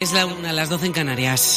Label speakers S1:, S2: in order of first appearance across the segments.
S1: Es las 12 en Canarias.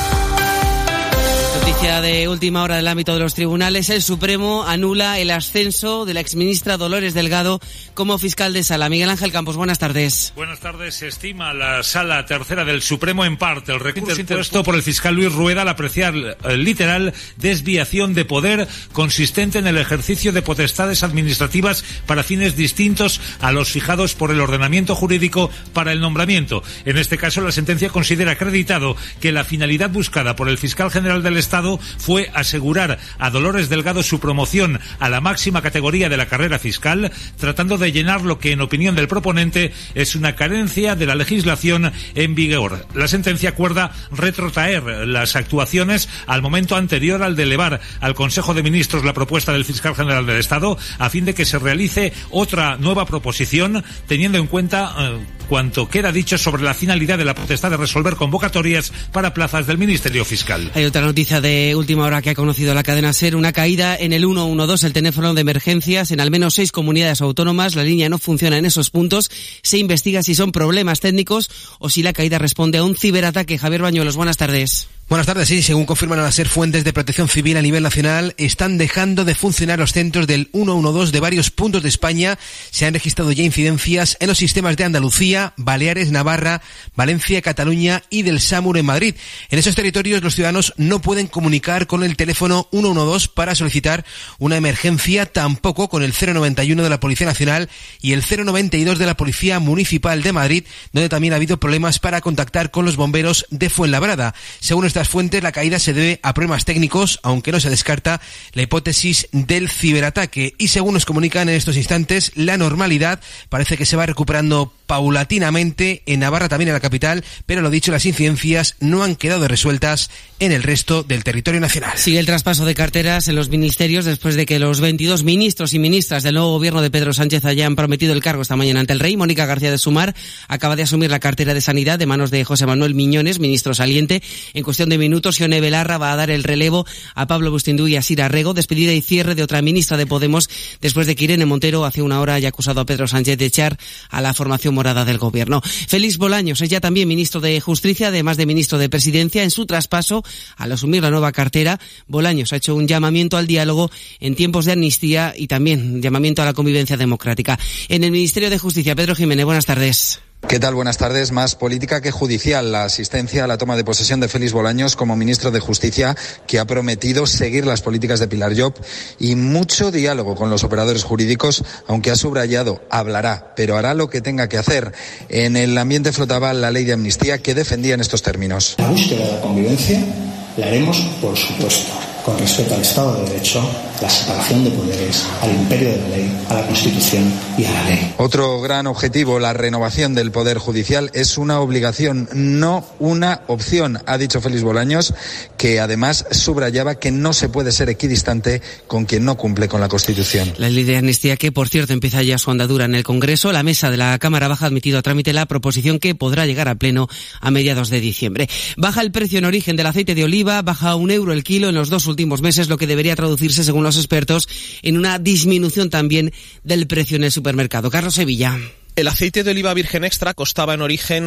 S1: Noticia de última hora del ámbito de los tribunales. El Supremo anula el ascenso de la exministra Dolores Delgado como fiscal de sala. Miguel Ángel Campos, buenas tardes.
S2: Buenas tardes. Se estima la Sala Tercera del Supremo en parte el recurso interpuesto por el fiscal Luis Rueda al apreciar literal desviación de poder consistente en el ejercicio de potestades administrativas para fines distintos a los fijados por el ordenamiento jurídico para el nombramiento. En este caso, la sentencia considera acreditado que la finalidad buscada por el fiscal general del Estado fue asegurar a Dolores Delgado su promoción a la máxima categoría de la carrera fiscal, tratando de llenar lo que, en opinión del proponente, es una carencia de la legislación en vigor. La sentencia acuerda retrotraer las actuaciones al momento anterior al de elevar al Consejo de Ministros la propuesta del fiscal general del Estado, a fin de que se realice otra nueva proposición, teniendo en cuenta cuanto queda dicho sobre la finalidad de la potestad de resolver convocatorias para plazas del Ministerio Fiscal.
S1: Hay otra noticia de última hora que ha conocido la cadena SER, una caída en el 112, el teléfono de emergencias, en al menos 6 comunidades autónomas. La línea no funciona en esos puntos. Se investiga si son problemas técnicos o si la caída responde a un ciberataque. Javier Bañuelos, buenas tardes.
S3: Buenas tardes, sí, según confirman a la SER fuentes de protección civil a nivel nacional, están dejando de funcionar los centros del 112 de varios puntos de España. Se han registrado ya incidencias en los sistemas de Andalucía, Baleares, Navarra, Valencia, Cataluña y del SAMUR en Madrid. En esos territorios los ciudadanos no pueden comunicar con el teléfono 112 para solicitar una emergencia, tampoco con el 091 de la Policía Nacional y el 092 de la Policía Municipal de Madrid, donde también ha habido problemas para contactar con los bomberos de Fuenlabrada. Según estas fuentes, la caída se debe a problemas técnicos, aunque no se descarta la hipótesis del ciberataque. Y según nos comunican en estos instantes, la normalidad parece que se va recuperando paulatinamente en Navarra, también en la capital, pero lo dicho, las incidencias no han quedado resueltas en el resto del territorio nacional.
S1: Sigue el traspaso de carteras en los ministerios después de que los 22 ministros y ministras del nuevo gobierno de Pedro Sánchez hayan prometido el cargo esta mañana ante el rey. Mónica García de Sumar acaba de asumir la cartera de Sanidad de manos de José Manuel Miñones, ministro saliente. En cuestión de minutos, Ione Belarra va a dar el relevo a Pablo Bustindu y a Sira Rego, despedida y cierre de otra ministra de Podemos después de que Irene Montero hace una hora haya acusado a Pedro Sánchez de echar a la formación morada del gobierno. Félix Bolaños es ya también ministro de Justicia, además de ministro de Presidencia. En su traspaso, al asumir la nueva cartera, Bolaños ha hecho un llamamiento al diálogo en tiempos de amnistía y también llamamiento a la convivencia democrática. En el Ministerio de Justicia, Pedro Jiménez, buenas tardes.
S4: ¿Qué tal? Buenas tardes. Más política que judicial. La asistencia a la toma de posesión de Félix Bolaños como ministro de Justicia, que ha prometido seguir las políticas de Pilar Llop, y mucho diálogo con los operadores jurídicos, aunque ha subrayado, hablará, pero hará lo que tenga que hacer. En el ambiente flotaba la ley de amnistía que defendía en estos términos.
S5: La búsqueda de la convivencia la haremos, por supuesto, con respeto al Estado de Derecho, la separación de poderes, al imperio de la ley, a la Constitución y a la ley.
S4: Otro gran objetivo, la renovación del Poder Judicial, es una obligación, no una opción, ha dicho Félix Bolaños, que además subrayaba que no se puede ser equidistante con quien no cumple con la Constitución.
S1: La ley de amnistía, que por cierto empieza ya su andadura en el Congreso. La mesa de la Cámara Baja ha admitido a trámite la proposición que podrá llegar a pleno a mediados de diciembre. Baja el precio en origen del aceite de oliva, baja €1 el kilo en los 2 últimos meses, lo que debería traducirse, según los expertos, en una disminución también del precio en el supermercado. Carlos Sevilla.
S6: El aceite de oliva virgen extra costaba en origen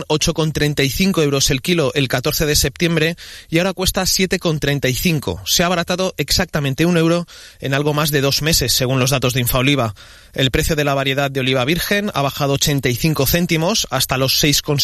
S6: 8,35 € el kilo el 14 de septiembre y ahora cuesta 7,35. Se ha abaratado exactamente €1 en algo más de 2 meses, según los datos de Infaoliva. El precio de la variedad de oliva virgen ha bajado 85 céntimos hasta los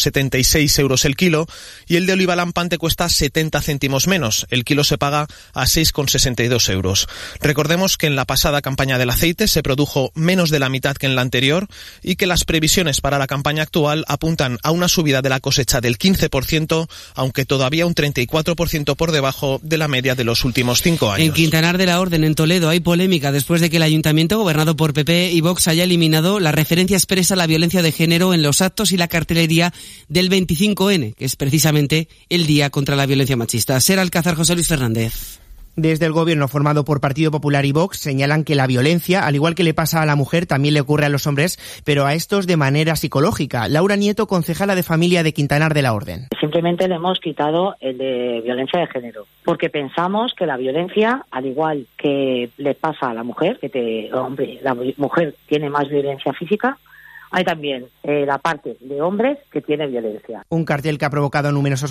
S6: 6,76 € el kilo y el de oliva lampante cuesta 70 céntimos menos. El kilo se paga a 6,62 €. Recordemos que en la pasada campaña del aceite se produjo menos de la mitad que en la anterior y que las previsiones para la campaña actual apuntan a una subida de la cosecha del 15%, aunque todavía un 34% por debajo de la media de los últimos 5 años.
S1: En Quintanar de la Orden, en Toledo, hay polémica después de que el ayuntamiento, gobernado por PP y Vox, haya eliminado la referencia expresa a la violencia de género en los actos y la cartelería del 25N, que es precisamente el Día contra la Violencia Machista. Ser Alcázar, José Luis Fernández.
S7: Desde el gobierno formado por Partido Popular y Vox señalan que la violencia, al igual que le pasa a la mujer, también le ocurre a los hombres, pero a estos de manera psicológica. Laura Nieto, concejala de familia de Quintanar de la Orden.
S8: Simplemente le hemos quitado el de violencia de género, porque pensamos que la violencia, al igual que le pasa a la mujer, la mujer tiene más violencia física, hay también la parte de hombres que tiene violencia.
S7: Un cartel que ha provocado numerosos